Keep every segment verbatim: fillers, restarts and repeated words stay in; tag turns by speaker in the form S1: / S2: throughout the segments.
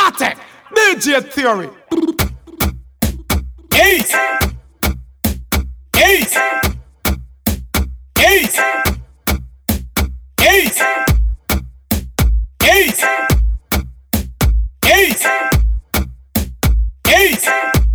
S1: Ate, D J Theory.
S2: Eight, eight, eight, eight, eight, eight, eight,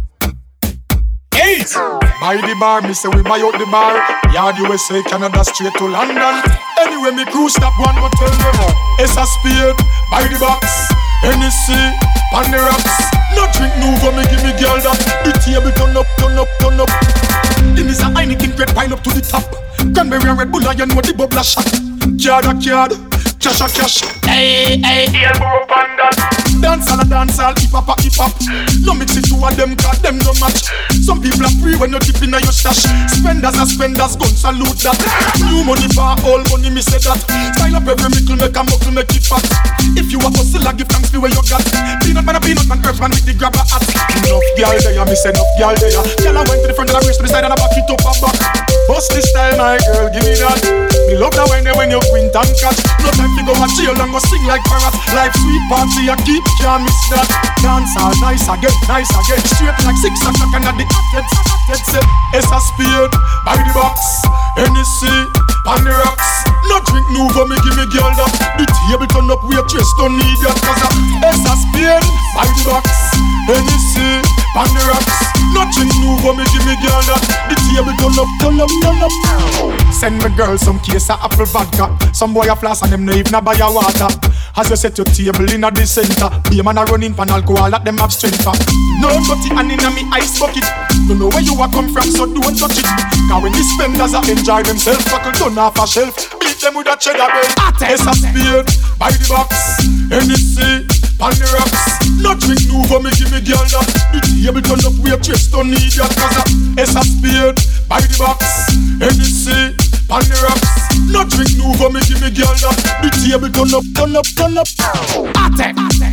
S2: eight.
S3: By the bar, me say we buy out the bar. Yard U S A, Canada, straight to London. Anyway, me crew stop one, go tell them all. It's a speed, by the box. N S C, on the rocks. No drink Nuvo, me give me girl that. The table turn up, turn up, turn up. This is a Heineken great pile up to the top. Cranberry and Red Bull, you know the bubble shot. Card a card, cash a cash.
S2: Hey, hey, elbow up on that.
S3: Dance all a dance all, hip hop a hip hop. No mix it two of them, cause them no match. Some people are free when you dip in your stash. Spenders are spenders, gun salute that. New money for all money, me say that. Style up every mickle, make a muckle, make it fat. If you a hustle, I give thanks for where you got. Peanut man a peanut man, earth man with the grabber hat. Enough girl there, me say enough girl there. Girl I went to the front and I race to the side and I back it up a back. Bust this style, my girl, give me that. Me love that when they when you quint and catch. No time to go a jail and go sing like parrot. Life sweet party, I keep, can't miss that. Dance all nice again, nice again. Straight like six o'clock and at the head, head set. It's a speed, by the box. N S C, on the rocks. No drink Nuvo, me give me girl that. The table turn up, waitress don't need that. Cause it's a speed, by the box. N S C, on the rocks. No drink Nuvo, me give me girl that. The table turn up, turn up, turn up. Send me girl some case of apple vodka. Some boy a floss and them no even buy a water. As you set your table in a the center, be a man a running pan alcohol that them have strength for. No dirty and in a me ice bucket. Don't know where you a come from, so don't touch it. Cause when the spenders a enjoy themselves, fuckle done off a shelf. Beat them with a cheddar bell. It's a speed, by the box. N S C, on the rocks. No drink Nuvo, me give me girl that. The table turn up, waitress don't need that. Cause it's a speed, by the box. N S C, on the rocks. No drink Nuvo, me give me girl that. The table turn up, turn up, turn up.
S1: Ate,